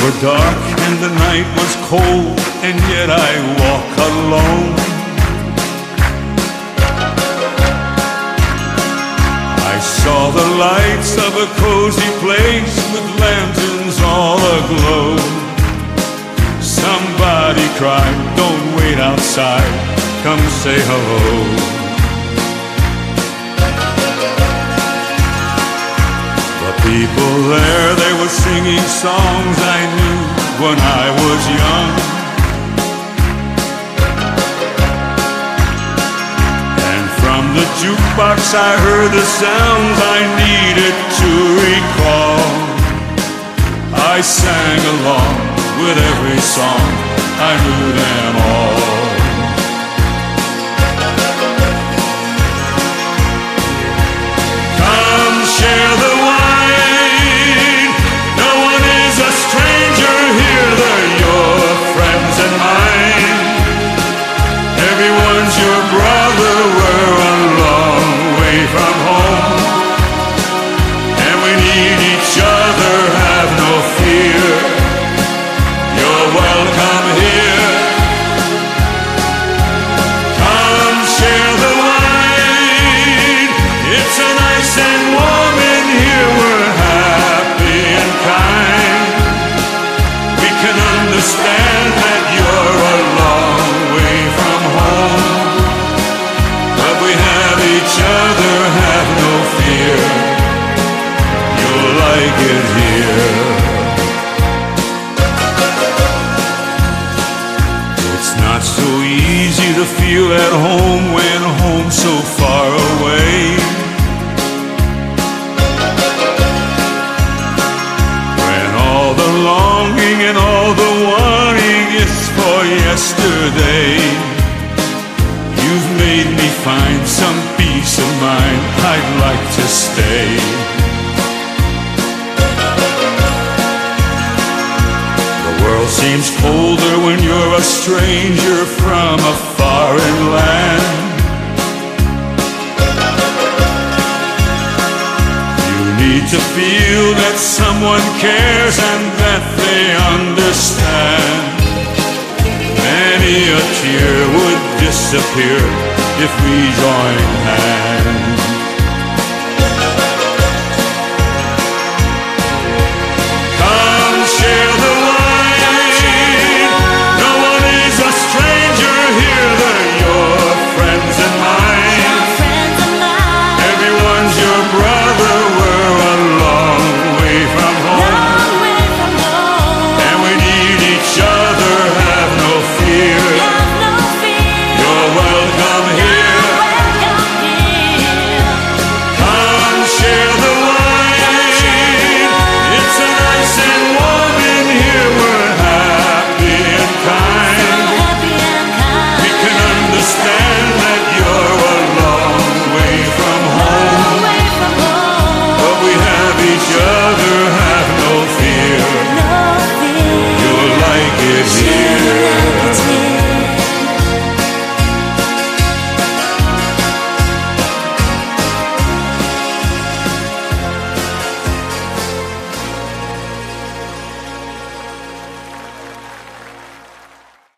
were dark and the night was cold, and yet I walk alone. I saw the lights of a cozy place with lanterns all aglow. Somebody cried, "Don't wait outside, come say hello." The people there, they were singing songs I knew when I was young. And from the jukebox I heard the sounds I needed to recall. I sang along with every song, I knew them all. Come share the wine, no one is a stranger here, they're your friends and mine. Everyone's your brother, we're a long way from home, and we need each other, have no fear. You're welcome here. Come share the wine. It's so nice and warm in here. We're happy and kind. We can understand that you're a long way from home, but we have each other, have no fear. You'll like it here. It's not so easy to feel at home when home's so far away. When all the longing and all the wanting is for yesterday. You've made me find some peace of mind, I'd like to stay. The world seems colder when you're a stranger from a foreign land. You need to feel that someone cares and that they understand. Many a tear would disappear if we join hands.